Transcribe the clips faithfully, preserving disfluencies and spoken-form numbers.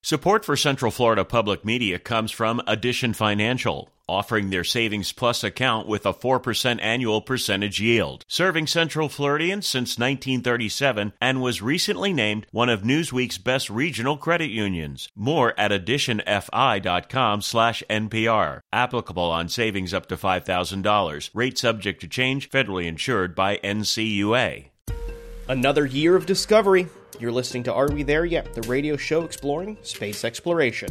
Support for Central Florida Public Media comes from Addition Financial, offering their Savings Plus account with a four percent annual percentage yield. Serving Central Floridians since nineteen thirty-seven and was recently named one of Newsweek's best regional credit unions. More at additionfi.com slash NPR. Applicable on savings up to five thousand dollars. Rate subject to change. Federally insured by N C U A. Another year of discovery. You're listening to Are We There Yet? The radio show exploring space exploration.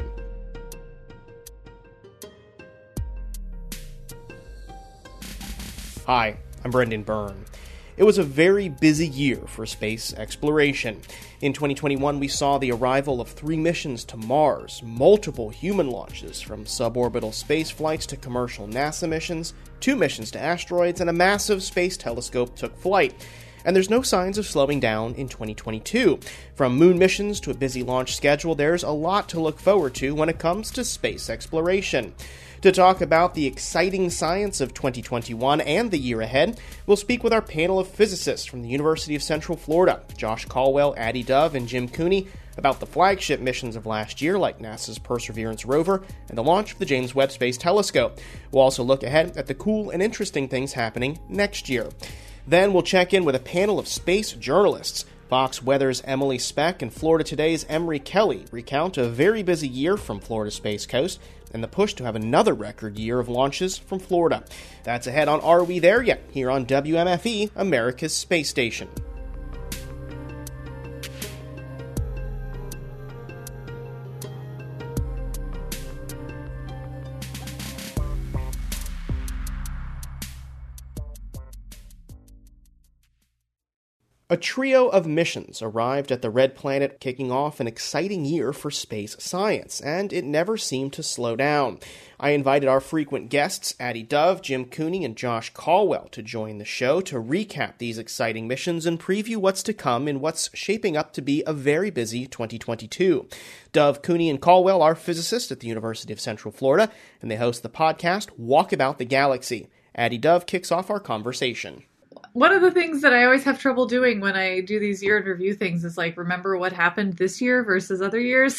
Hi, I'm Brendan Byrne. It was a very busy year for space exploration. In twenty twenty-one, we saw the arrival of three missions to Mars, multiple human launches from suborbital space flights to commercial NASA missions, two missions to asteroids, and a massive space telescope took flight. And there's no signs of slowing down in twenty twenty-two. From moon missions to a busy launch schedule, there's a lot to look forward to when it comes to space exploration. To talk about the exciting science of twenty twenty-one and the year ahead, we'll speak with our panel of physicists from the University of Central Florida, Josh Caldwell, Addie Dove, and Jim Cooney, about the flagship missions of last year, like NASA's Perseverance rover and the launch of the James Webb Space Telescope. We'll also look ahead at the cool and interesting things happening next year. Then we'll check in with a panel of space journalists. Fox Weather's Emily Speck and Florida Today's Emery Kelly recount a very busy year from Florida's Space Coast and the push to have another record year of launches from Florida. That's ahead on Are We There Yet? Here on W M F E, America's Space Station. A trio of missions arrived at the Red Planet, kicking off an exciting year for space science, and it never seemed to slow down. I invited our frequent guests, Addie Dove, Jim Cooney, and Josh Caldwell, to join the show to recap these exciting missions and preview what's to come in what's shaping up to be a very busy twenty twenty-two. Dove, Cooney, and Caldwell are physicists at the University of Central Florida, and they host the podcast Walk About the Galaxy. Addie Dove kicks off our conversation. One of the things that I always have trouble doing when I do these year in review things is like remember what happened this year versus other years.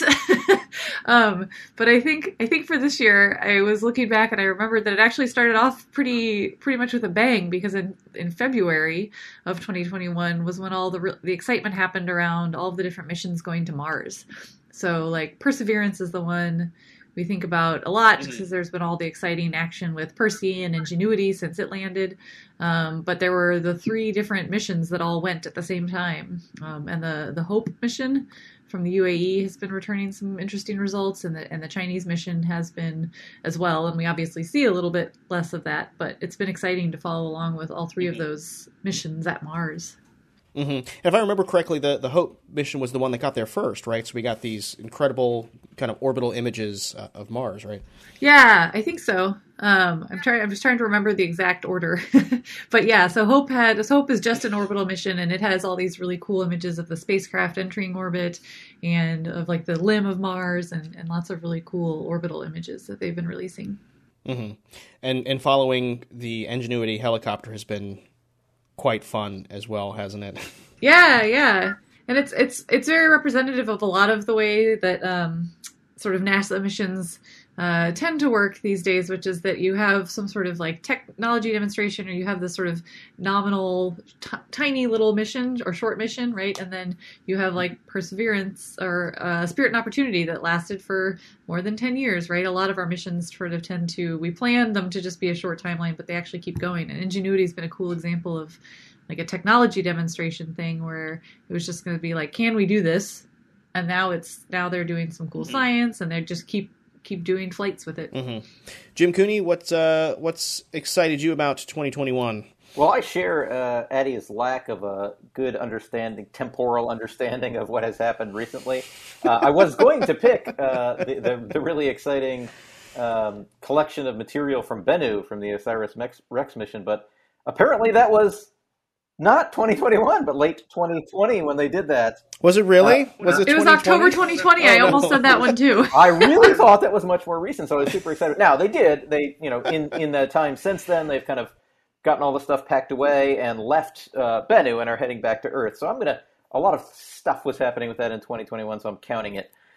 um, but I think I think for this year, I was looking back and I remembered that it actually started off pretty pretty much with a bang, because in, in February of twenty twenty-one was when all the re- the excitement happened around all of the different missions going to Mars. So like Perseverance is the one we think about a lot, just because there's been all the exciting action with Percy and Ingenuity since it landed. Um, but there were the three different missions that all went at the same time. Um, and the, the HOPE mission from the U A E has been returning some interesting results, and the, and the Chinese mission has been as well. And we obviously see a little bit less of that, but it's been exciting to follow along with all three of those missions at Mars. Mm-hmm. And if I remember correctly, the, the HOPE mission was the one that got there first, right? So we got these incredible kind of orbital images uh, of Mars, right? Yeah, I think so. Um, I'm trying. I'm just trying to remember the exact order, but yeah. So HOPE had. So HOPE is just an orbital mission, and it has all these really cool images of the spacecraft entering orbit, and of like the limb of Mars, and, and lots of really cool orbital images that they've been releasing. Mm-hmm. And and following the Ingenuity helicopter has been quite fun as well, hasn't it? Yeah, yeah. And it's it's it's very representative of a lot of the way that um, sort of NASA missions uh, tend to work these days, which is that you have some sort of like technology demonstration, or you have this sort of nominal, t- tiny little mission or short mission, right? And then you have like Perseverance or uh, Spirit and Opportunity that lasted for more than ten years, right? A lot of our missions sort of tend to, we planned them to just be a short timeline, but they actually keep going. And Ingenuity has been a cool example of like a technology demonstration thing where it was just going to be like, can we do this? And now it's, now they're doing some cool science, and they just keep keep doing flights with it. Mm-hmm. Jim Cooney, what's uh, what's excited you about twenty twenty-one? Well, I share uh, Addie's lack of a good understanding, temporal understanding of what has happened recently. Uh, I was going to pick uh, the, the, the really exciting um, collection of material from Bennu from the OSIRIS-REx mission, but apparently that was not twenty twenty-one, but late twenty twenty when they did that. Was it really? Uh, was it? It was October twenty twenty. I almost said that one too. I really thought that was much more recent, so I was super excited. Now they did. They, you know, in in the time since then, they've kind of gotten all the stuff packed away and left uh, Bennu and are heading back to Earth. So I'm gonna. A lot of stuff was happening with that in twenty twenty-one, so I'm counting it.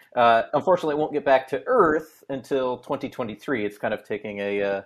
Uh, unfortunately, it won't get back to Earth until twenty twenty-three. It's kind of taking a uh,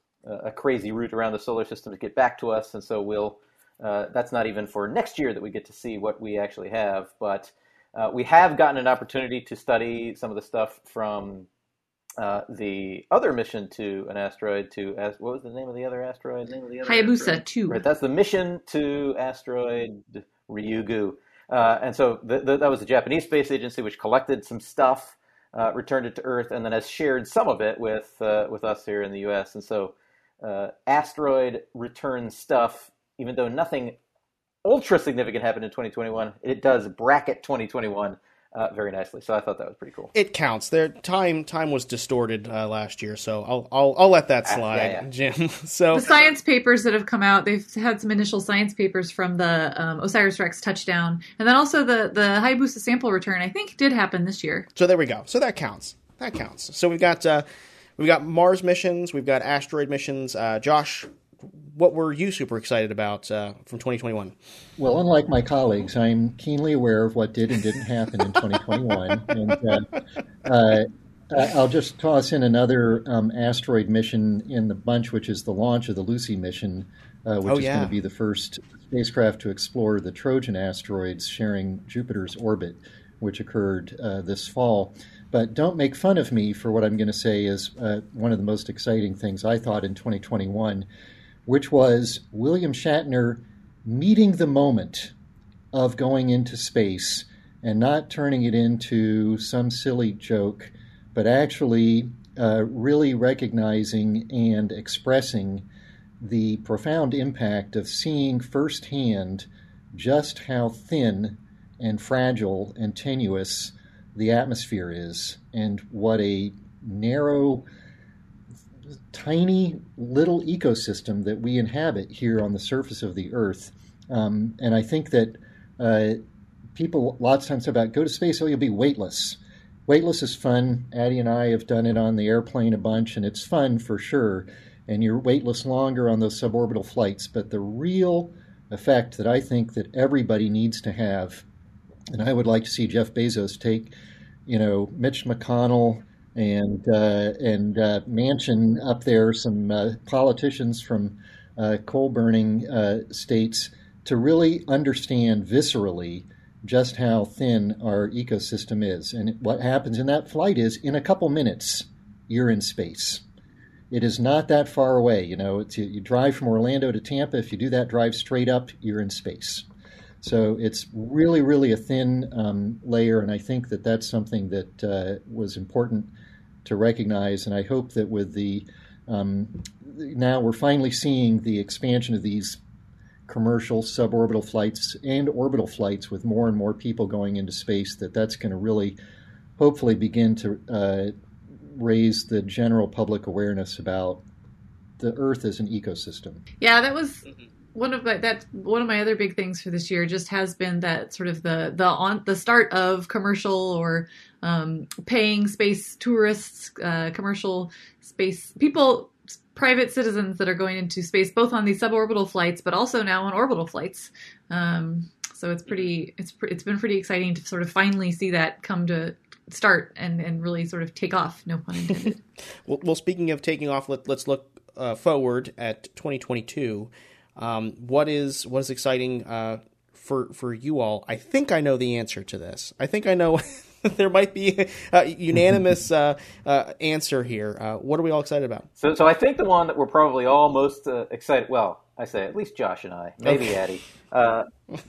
a crazy route around the solar system to get back to us, and so we'll. Uh, that's not even for next year that we get to see what we actually have, but uh, we have gotten an opportunity to study some of the stuff from uh, the other mission to an asteroid. To what was the name of the other asteroid? Name of the other Hayabusa asteroid? two. Right, that's the mission to asteroid Ryugu. Uh, and so the, the, that was the Japanese Space Agency, which collected some stuff, uh, returned it to Earth, and then has shared some of it with uh, with us here in the U S. And so uh, asteroid return stuff, even though nothing ultra significant happened in twenty twenty-one, it does bracket twenty twenty-one uh, very nicely. So I thought that was pretty cool. It counts. Their time time was distorted uh, last year, so I'll I'll I'll let that slide, ah, yeah, yeah. Jim. So the science papers that have come out, they've had some initial science papers from the um, OSIRIS-REx touchdown, and then also the the Hayabusa sample return. I think did happen this year. So there we go. So that counts. That counts. So we've got uh, we've got Mars missions, we've got asteroid missions. Uh, Josh, what were you super excited about uh, from twenty twenty-one? Well, unlike my colleagues, I'm keenly aware of what did and didn't happen in twenty twenty-one. And uh, uh, I'll just toss in another um, asteroid mission in the bunch, which is the launch of the Lucy mission, uh, which oh, is yeah. going to be the first spacecraft to explore the Trojan asteroids sharing Jupiter's orbit, which occurred uh, this fall. But don't make fun of me for what I'm going to say is uh, one of the most exciting things I thought in twenty twenty-one, which was William Shatner meeting the moment of going into space and not turning it into some silly joke, but actually uh, really recognizing and expressing the profound impact of seeing firsthand just how thin and fragile and tenuous the atmosphere is, and what a narrow, tiny little ecosystem that we inhabit here on the surface of the Earth. Um, and I think that uh, people lots of times talk about go to space, oh, you'll be weightless. Weightless is fun. Addie and I have done it on the airplane a bunch, and it's fun for sure. And you're weightless longer on those suborbital flights. But the real effect that I think that everybody needs to have, and I would like to see Jeff Bezos take, you know, Mitch McConnell and uh, and uh, Manchin up there, some uh, politicians from uh, coal-burning uh, states, to really understand viscerally just how thin our ecosystem is. And what happens in that flight is, in a couple minutes, you're in space. It is not that far away. You know, it's, you drive from Orlando to Tampa. If you do that drive straight up, you're in space. So it's really, really a thin um, layer, and I think that that's something that uh, was important to recognize. And I hope that with the um, now we're finally seeing the expansion of these commercial suborbital flights and orbital flights with more and more people going into space, that that's going to really hopefully begin to uh, raise the general public awareness about the Earth as an ecosystem. Yeah, that was one of my that one of my other big things for this year. Just has been that sort of the the on the start of commercial or um, paying space tourists, uh, commercial space people. Private citizens that are going into space, both on these suborbital flights, but also now on orbital flights. Um, so it's pretty, it's it's been pretty exciting to sort of finally see that come to start and, and really sort of take off. No pun intended. well, well, speaking of taking off, let, let's look uh, forward at twenty twenty-two. Um, what is what is exciting uh, for for you all? I think I know the answer to this. I think I know. There might be a unanimous uh, uh, answer here. Uh, what are we all excited about? So, so I think the one that we're probably all most uh, excited, well, I say at least Josh and I, maybe okay. Addie, uh,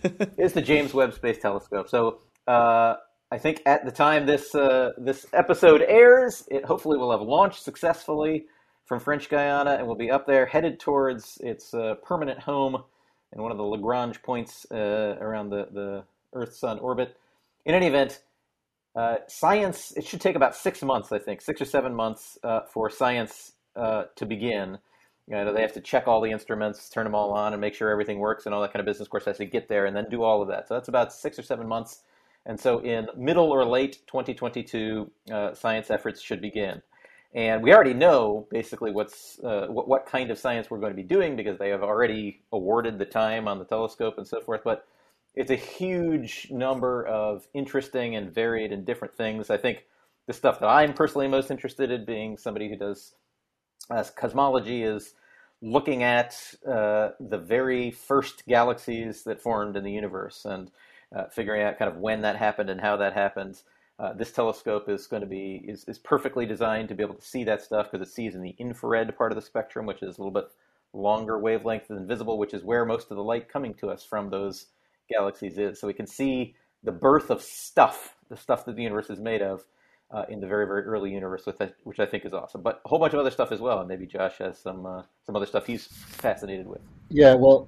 is the James Webb Space Telescope. So uh, I think at the time this uh, this episode airs, it hopefully will have launched successfully from French Guiana and will be up there headed towards its uh, permanent home in one of the Lagrange points uh, around the, the Earth-Sun orbit. In any event, Uh, science, it should take about six months, I think, six or seven months uh, for science uh, to begin. You know, they have to check all the instruments, turn them all on, and make sure everything works and all that kind of business. Of course, has to get there and then do all of that. So that's about six or seven months. And so in middle or late twenty twenty-two, uh, science efforts should begin. And we already know basically what's uh, what, what kind of science we're going to be doing because they have already awarded the time on the telescope and so forth. But it's a huge number of interesting and varied and different things. I think the stuff that I'm personally most interested in, being somebody who does uh, cosmology, is looking at uh, the very first galaxies that formed in the universe and uh, figuring out kind of when that happened and how that happened. Uh, this telescope is going to be is, is perfectly designed to be able to see that stuff because it sees in the infrared part of the spectrum, which is a little bit longer wavelength than visible, which is where most of the light coming to us from those galaxies is. So we can see the birth of stuff, the stuff that the universe is made of, uh, in the very, very early universe, with that, which I think is awesome. But a whole bunch of other stuff as well, and maybe Josh has some uh, some other stuff he's fascinated with. Yeah, well,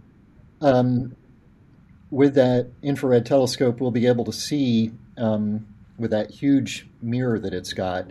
um, with that infrared telescope, we'll be able to see, um, with that huge mirror that it's got,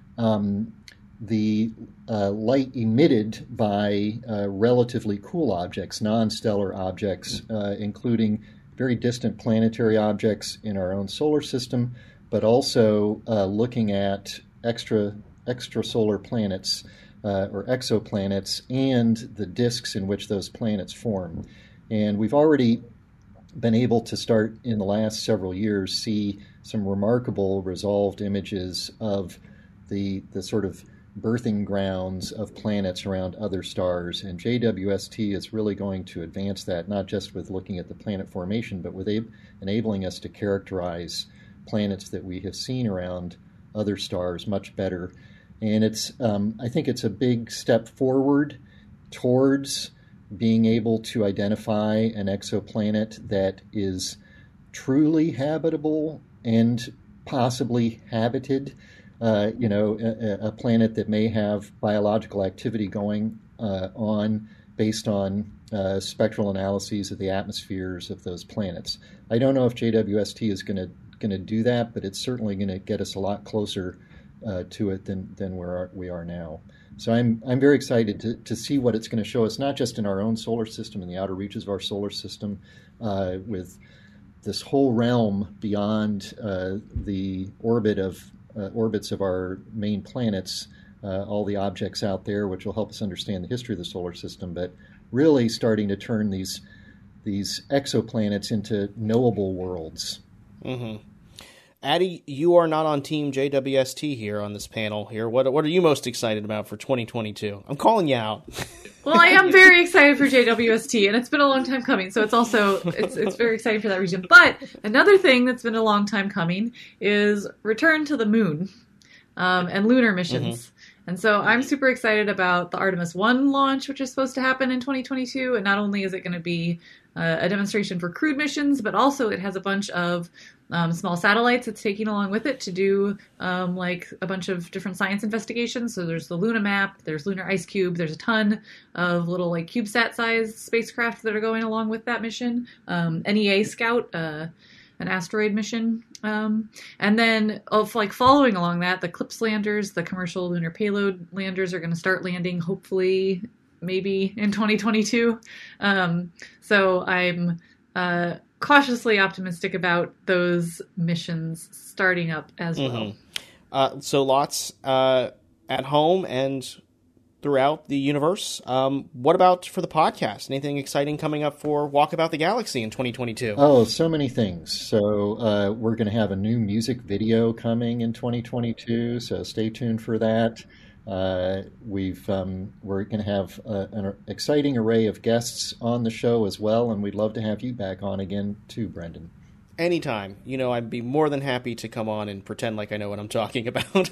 um, the uh, light emitted by uh, relatively cool objects, non-stellar objects, uh, including very distant planetary objects in our own solar system, but also uh, looking at extra extrasolar planets uh, or exoplanets and the disks in which those planets form. And we've already been able to start in the last several years see some remarkable resolved images of the the sort of birthing grounds of planets around other stars. And J W S T is really going to advance that, not just with looking at the planet formation, but with a- enabling us to characterize planets that we have seen around other stars much better. And it's, um, I think it's a big step forward towards being able to identify an exoplanet that is truly habitable and possibly habited. Uh, you know, a, a planet that may have biological activity going uh, on based on uh, spectral analyses of the atmospheres of those planets. I don't know if J W S T is going to going to do that, but it's certainly going to get us a lot closer uh, to it than than where we are now. So I'm I'm very excited to, to see what it's going to show us, not just in our own solar system, in the outer reaches of our solar system, uh, with this whole realm beyond uh, the orbit of Uh, orbits of our main planets, uh, all the objects out there, which will help us understand the history of the solar system, but really starting to turn these these exoplanets into knowable worlds. Mm-hmm. Addie, you are not on Team J W S T here on this panel here. What what are you most excited about for twenty twenty-two? I'm calling you out. Well, I am very excited for J W S T, and it's been a long time coming, so it's also it's it's very exciting for that reason. But another thing that's been a long time coming is return to the moon um, and lunar missions. Mm-hmm. And so I'm super excited about the Artemis one launch, which is supposed to happen in twenty twenty-two. And not only is it going to be uh, a demonstration for crewed missions, but also it has a bunch of um, small satellites it's taking along with it to do um, like a bunch of different science investigations. So there's the Luna map, there's Lunar Ice Cube, there's a ton of little like CubeSat-sized spacecraft that are going along with that mission. Um, N E A Scout, uh, an asteroid mission. Um, and then of like following along that, the CLIPS landers, the commercial lunar payload landers are going to start landing, hopefully, maybe in twenty twenty-two. Um, so I'm uh, cautiously optimistic about those missions starting up as well. Mm-hmm. Uh, so lots uh, at home and throughout the universe. Um, what about for the podcast? Anything exciting coming up for Walkabout the Galaxy in twenty twenty-two? Oh, so many things. So uh, we're going to have a new music video coming in twenty twenty-two, so stay tuned for that. Uh, we've um, we're going to have uh, an exciting array of guests on the show as well, and we'd love to have you back on again too, Brendan. Anytime. You know, I'd be more than happy to come on and pretend like I know what I'm talking about.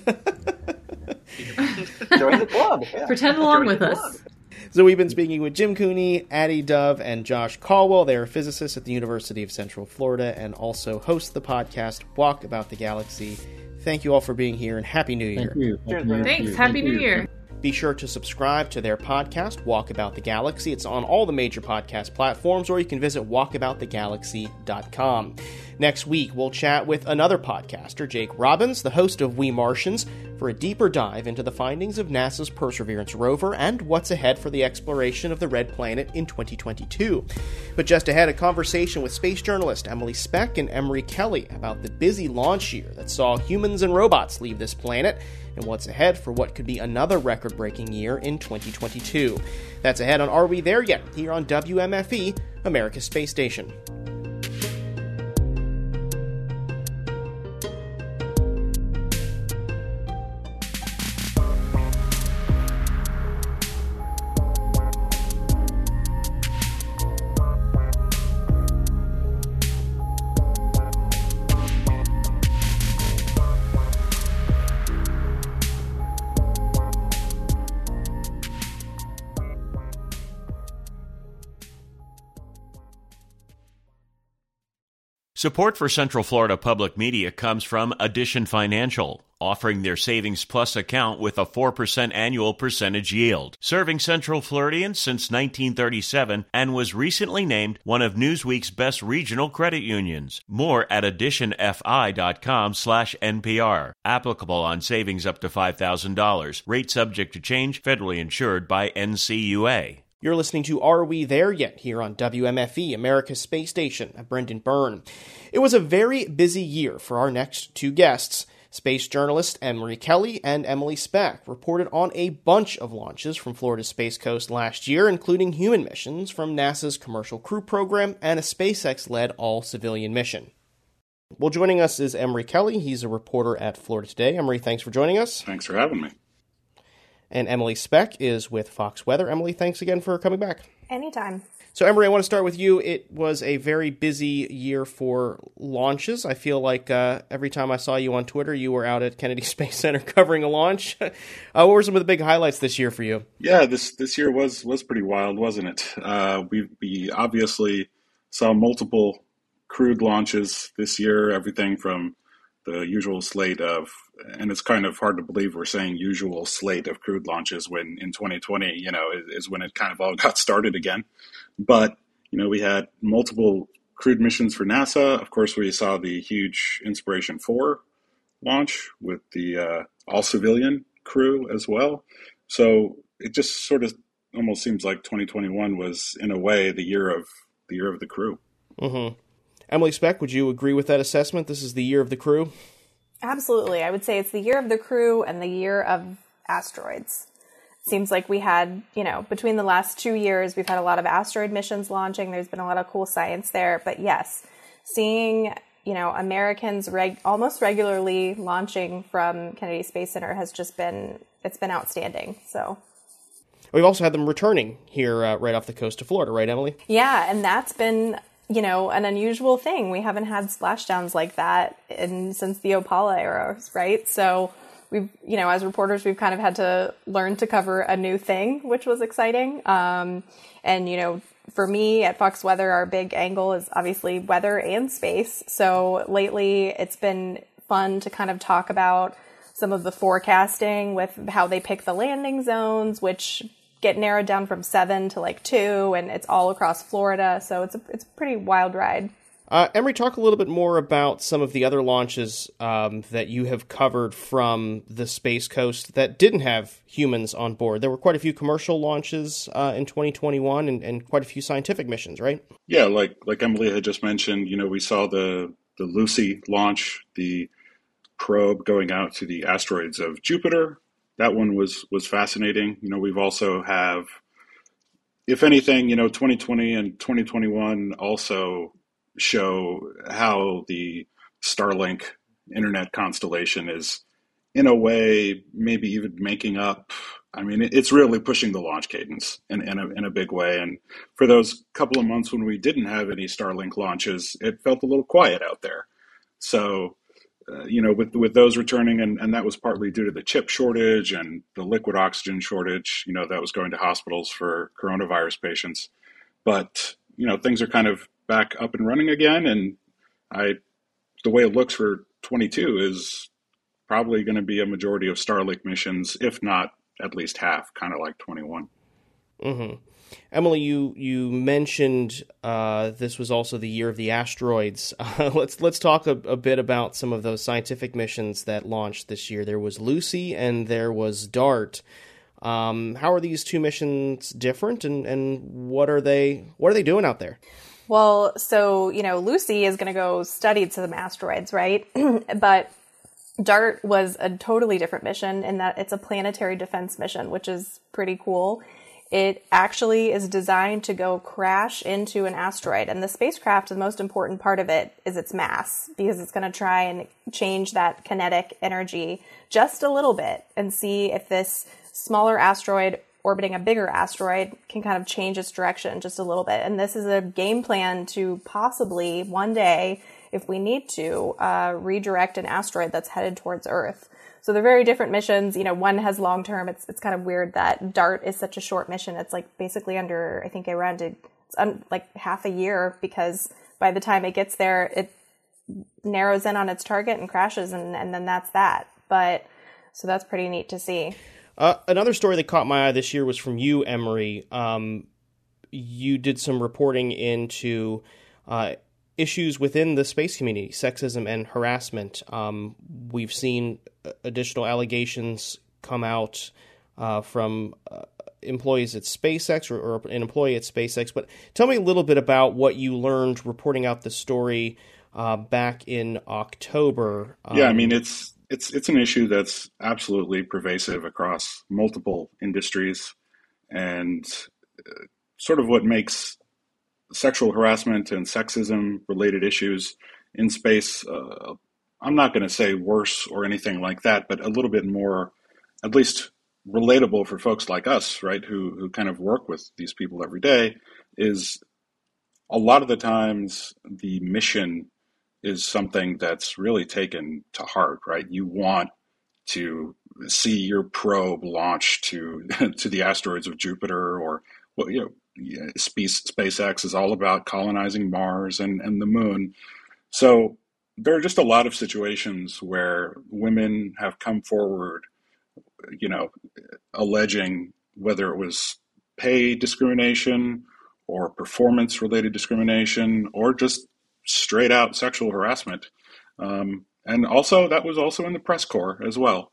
Join the club. Yeah. Pretend along with us. So we've been speaking with Jim Cooney, Addie Dove, and Josh Caldwell. They are physicists at the University of Central Florida and also host the podcast Walk About the Galaxy. Thank you all for being here, and Happy New Year. Thank you. Happy New Year. Thanks. Happy Thank New you. Year. Be sure to subscribe to their podcast, Walk About the Galaxy. It's on all the major podcast platforms, or you can visit walkabout the galaxy dot com. Next week, we'll chat with another podcaster, Jake Robbins, the host of We Martians, for a deeper dive into the findings of NASA's Perseverance rover and what's ahead for the exploration of the Red Planet in twenty twenty-two. But just ahead, a conversation with space journalist Emily Speck and Emery Kelly about the busy launch year that saw humans and robots leave this planet, and what's ahead for what could be another record-breaking year in twenty twenty-two. That's ahead on Are We There Yet? Here on W M F E, America's Space Station. Support for Central Florida Public Media comes from Addition Financial, offering their Savings Plus account with a four percent annual percentage yield. Serving Central Floridians since nineteen thirty-seven and was recently named one of Newsweek's best regional credit unions. More at additionfi.com slash NPR. Applicable on savings up to five thousand dollars. Rate subject to change. Federally insured by N C U A. You're listening to Are We There Yet? Here on W M F E, America's Space Station. I'm Brendan Byrne. It was a very busy year for our next two guests. Space journalist Emory Kelly and Emily Speck reported on a bunch of launches from Florida's Space Coast last year, including human missions from NASA's Commercial Crew Program and a SpaceX-led all-civilian mission. Well, joining us is Emory Kelly. He's a reporter at Florida Today. Emory, thanks for joining us. Thanks for having me. And Emily Speck is with Fox Weather. Emily, thanks again for coming back. Anytime. So, Emory, I want to start with you. It was a very busy year for launches. I feel like uh, every time I saw you on Twitter, you were out at Kennedy Space Center covering a launch. uh, what were some of the big highlights this year for you? Yeah, this this year was was pretty wild, wasn't it? Uh, we we obviously saw multiple crewed launches this year. Everything from the usual slate of, and it's kind of hard to believe we're saying usual slate of crewed launches when in twenty twenty, you know, is, is when it kind of all got started again. But, you know, we had multiple crewed missions for NASA. Of course, we saw the huge Inspiration four launch with the uh, all-civilian crew as well. So it just sort of almost seems like twenty twenty-one was, in a way, the year of the year of the crew. Mm-hmm. Emily Speck, would you agree with that assessment? This is the year of the crew? Absolutely. I would say it's the year of the crew and the year of asteroids. It seems like we had, you know, between the last two years, we've had a lot of asteroid missions launching. There's been a lot of cool science there. But yes, seeing, you know, Americans reg- almost regularly launching from Kennedy Space Center has just been, it's been outstanding. So we've also had them returning here uh, right off the coast of Florida, right, Emily? Yeah, and that's been, you know, an unusual thing. We haven't had splashdowns like that in since the Opala era, right? So we've, you know, as reporters, we've kind of had to learn to cover a new thing, which was exciting. Um, and, you know, for me at Fox Weather, our big angle is obviously weather and space. So lately it's been fun to kind of talk about some of the forecasting with how they pick the landing zones, which get narrowed down from seven to like two, and it's all across Florida. So it's a, it's a pretty wild ride. Uh, Emory, talk a little bit more about some of the other launches um, that you have covered from the Space Coast that didn't have humans on board. There were quite a few commercial launches uh, in twenty twenty-one and, and quite a few scientific missions, right? Yeah, like like Emily had just mentioned, you know, we saw the, the Lucy launch, the probe going out to the asteroids of Jupiter. That one was was fascinating. You know, we've also have, if anything, you know, twenty twenty and twenty twenty-one also show how the Starlink internet constellation is, in a way, maybe even making up. I mean, it's really pushing the launch cadence in, in, a, in a big way. And for those couple of months when we didn't have any Starlink launches, it felt a little quiet out there. So, Uh, you know, with with those returning, and, and that was partly due to the chip shortage and the liquid oxygen shortage, you know, that was going to hospitals for coronavirus patients. But, you know, things are kind of back up and running again. And I, the way it looks for twenty-two is probably going to be a majority of Starlink missions, if not at least half, kind of like twenty-one. Mm-hmm. Emily, you you mentioned uh, this was also the year of the asteroids. Uh, let's let's talk a, a bit about some of those scientific missions that launched this year. There was Lucy and there was DART. Um, how are these two missions different, and, and what are they what are they doing out there? Well, so you know, Lucy is going to go study some asteroids, right? But DART was a totally different mission in that it's a planetary defense mission, which is pretty cool. It actually is designed to go crash into an asteroid. And the spacecraft, the most important part of it is its mass, because it's going to try and change that kinetic energy just a little bit and see if this smaller asteroid orbiting a bigger asteroid can kind of change its direction just a little bit. And this is a game plan to possibly one day, if we need to, uh, redirect an asteroid that's headed towards Earth. So they're very different missions. You know, one has long term. It's it's kind of weird that DART is such a short mission. It's like basically under, I think around it's un, like half a year, because by the time it gets there, it narrows in on its target and crashes, and, and then that's that. But so that's pretty neat to see. Uh, another story that caught my eye this year was from you, Emery. Um, you did some reporting into uh, issues within the space community, sexism and harassment. Um, we've seen additional allegations come out uh, from uh, employees at SpaceX or, or an employee at SpaceX. But tell me a little bit about what you learned reporting out the story uh, back in October. Um, yeah, I mean, it's it's it's an issue that's absolutely pervasive across multiple industries, and uh, sort of what makes sexual harassment and sexism related issues in space, uh, I'm not going to say worse or anything like that, but a little bit more, at least relatable for folks like us, right, who who kind of work with these people every day, is a lot of the times the mission is something that's really taken to heart, right? You want to see your probe launch to to the asteroids of Jupiter, or well, you know, yeah, Space, SpaceX is all about colonizing Mars and, and the moon. So there are just a lot of situations where women have come forward, you know, alleging whether it was pay discrimination or performance-related discrimination or just straight out sexual harassment. Um, and also that was also in the press corps as well.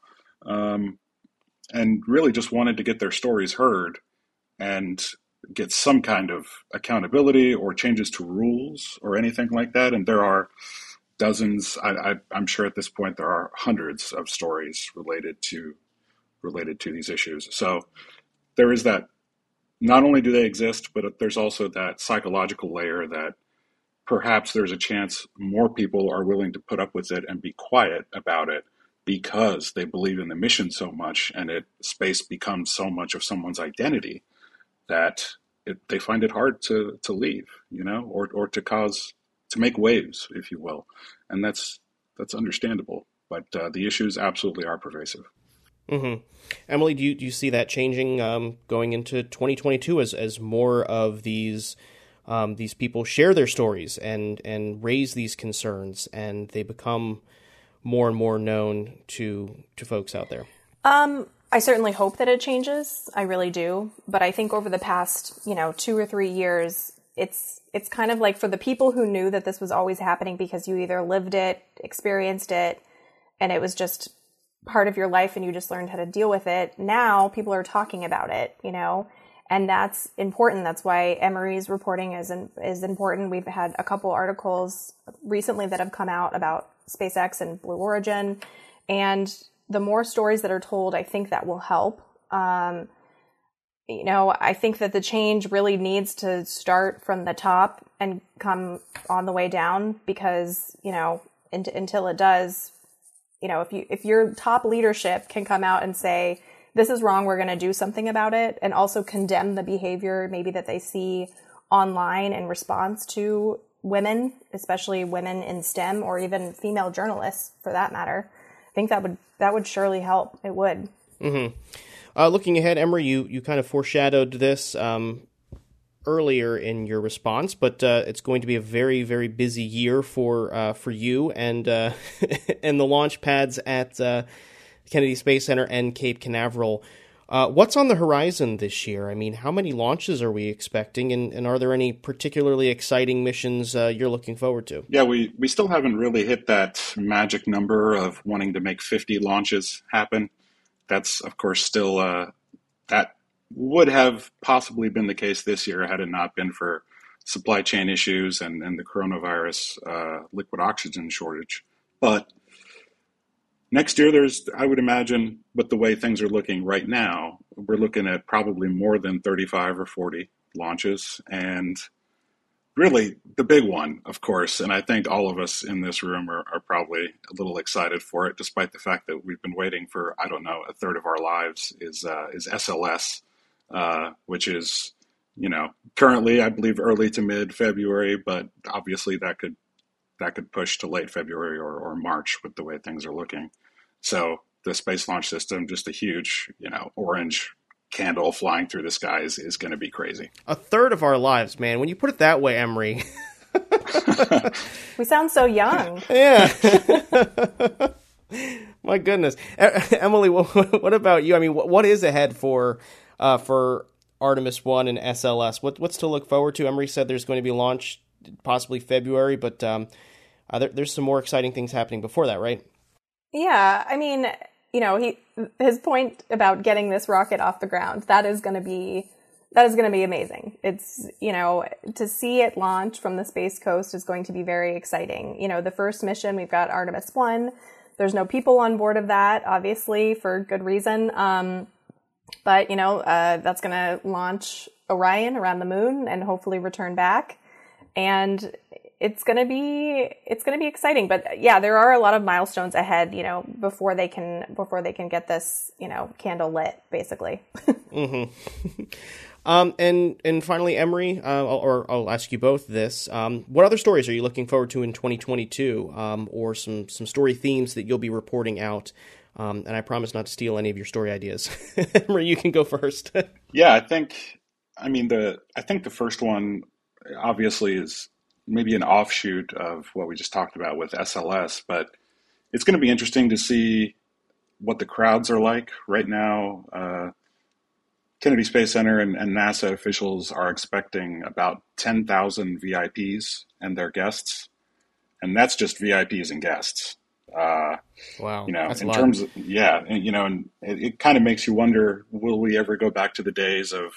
Um, and really just wanted to get their stories heard and get some kind of accountability or changes to rules or anything like that. And there are dozens, I, I, I'm sure at this point there are hundreds of stories related to related to these issues. So there is that, not only do they exist, but there's also that psychological layer that perhaps there's a chance more people are willing to put up with it and be quiet about it because they believe in the mission so much, and it space becomes so much of someone's identity that it, they find it hard to, to leave, you know, or, or to cause, to make waves, if you will. And that's, that's understandable, but uh, the issues absolutely are pervasive. Mm-hmm. Emily, do you, do you see that changing um, going into twenty twenty-two as, as more of these um, these people share their stories and, and raise these concerns, and they become more and more known to to folks out there? Um, I certainly hope that it changes. I really do. But I think over the past, you know, two or three years, it's it's kind of like for the people who knew that this was always happening because you either lived it, experienced it, and it was just part of your life and you just learned how to deal with it. Now people are talking about it, you know, and that's important. That's why Emery's reporting is in, is important. We've had a couple articles recently that have come out about SpaceX and Blue Origin, and the more stories that are told, I think that will help. Um, you know, I think that the change really needs to start from the top and come on the way down because, you know, in, until it does, you know, if you if your top leadership can come out and say, this is wrong, we're going to do something about it, and also condemn the behavior maybe that they see online in response to women, especially women in STEM or even female journalists for that matter, I think that would that would surely help. It would. Mm-hmm. Uh, looking ahead, Emery, you, you kind of foreshadowed this um, earlier in your response, but uh, it's going to be a very, very busy year for uh, for you and uh, and the launch pads at uh, Kennedy Space Center and Cape Canaveral. Uh, what's on the horizon this year? I mean, how many launches are we expecting, and, and are there any particularly exciting missions uh, you're looking forward to? Yeah, we, we still haven't really hit that magic number of wanting to make fifty launches happen. That's, of course, still, uh, that would have possibly been the case this year had it not been for supply chain issues and, and the coronavirus uh, liquid oxygen shortage. But next year, there's, I would imagine, with the way things are looking right now, we're looking at probably more than thirty-five or forty launches. And really, the big one, of course, and I think all of us in this room are, are probably a little excited for it, despite the fact that we've been waiting for, I don't know, a third of our lives, is uh, is S L S, uh, which is, you know, currently, I believe, early to mid-February, but obviously that could that could push to late February or, or March with the way things are looking. So the Space Launch System, just a huge, you know, orange candle flying through the skies is going to be crazy. A third of our lives, man. When you put it that way, Emery, We sound so young. Yeah. My goodness. Emily, what about you? I mean, what is ahead for uh, for Artemis one and S L S? What, what's to look forward to? Emery said there's going to be launch possibly February, but um, uh, there, there's some more exciting things happening before that, right? Yeah, I mean, you know, he his point about getting this rocket off the ground, that is going to be that is going to be amazing. It's, you know, to see it launch from the Space Coast is going to be very exciting. You know, the first mission, we've got Artemis one. There's no people on board of that, obviously, for good reason. Um, but, you know, uh, that's going to launch Orion around the moon and hopefully return back. And it's going to be, it's going to be exciting. But yeah, there are a lot of milestones ahead, you know, before they can, before they can get this, you know, candle lit, basically. Mm-hmm. um, and, and finally, Emery, uh, or I'll ask you both this. Um, what other stories are you looking forward to in twenty twenty-two? Um, or some, some story themes that you'll be reporting out? Um, and I promise not to steal any of your story ideas. Emery, you can go first. Yeah, I think, I mean, the, I think the first one obviously is maybe an offshoot of what we just talked about with S L S, but it's going to be interesting to see what the crowds are like right now. Uh, Kennedy Space Center and, and NASA officials are expecting about ten thousand V I Ps and their guests, and that's just V I Ps and guests. Uh, wow, you know, that's in a terms lot. of, yeah, and, you know, and it, it kind of makes you wonder, will we ever go back to the days of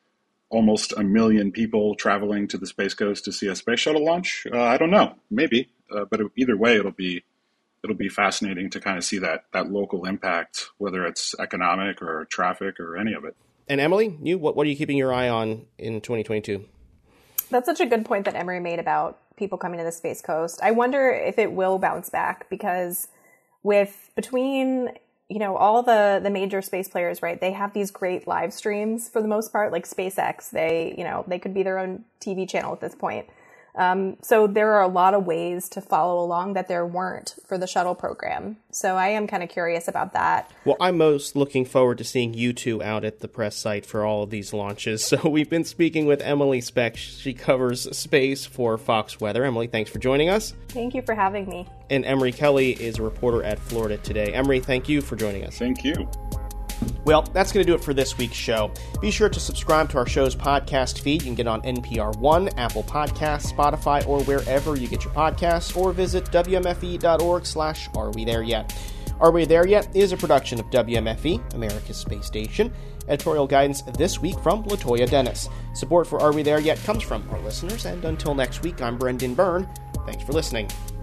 almost a million people traveling to the Space Coast to see a space shuttle launch? Uh, I don't know, maybe, uh, but either way, it'll be it'll be fascinating to kind of see that that local impact, whether it's economic or traffic or any of it. And Emily, you what what are you keeping your eye on in twenty twenty-two? That's such a good point that Emery made about people coming to the Space Coast. I wonder if it will bounce back, because with between, you know, all the, the major space players, right, they have these great live streams for the most part, like SpaceX. They, you know, they could be their own T V channel at this point. Um, so there are a lot of ways to follow along that there weren't for the shuttle program. So I am kind of curious about that. Well, I'm most looking forward to seeing you two out at the press site for all of these launches. So we've been speaking with Emily Speck. She covers space for Fox Weather. Emily, thanks for joining us. Thank you for having me. And Emery Kelly is a reporter at Florida Today. Emery, thank you for joining us. Thank you. Well, that's going to do it for this week's show. Be sure to subscribe to our show's podcast feed. You can get on N P R One, Apple Podcasts, Spotify, or wherever you get your podcasts, or visit W M F E dot org slash Are We There Yet? Are We There Yet is a production of W M F E, America's Space Station. Editorial guidance this week from Latoya Dennis. Support for Are We There Yet comes from our listeners, and until next week, I'm Brendan Byrne. Thanks for listening.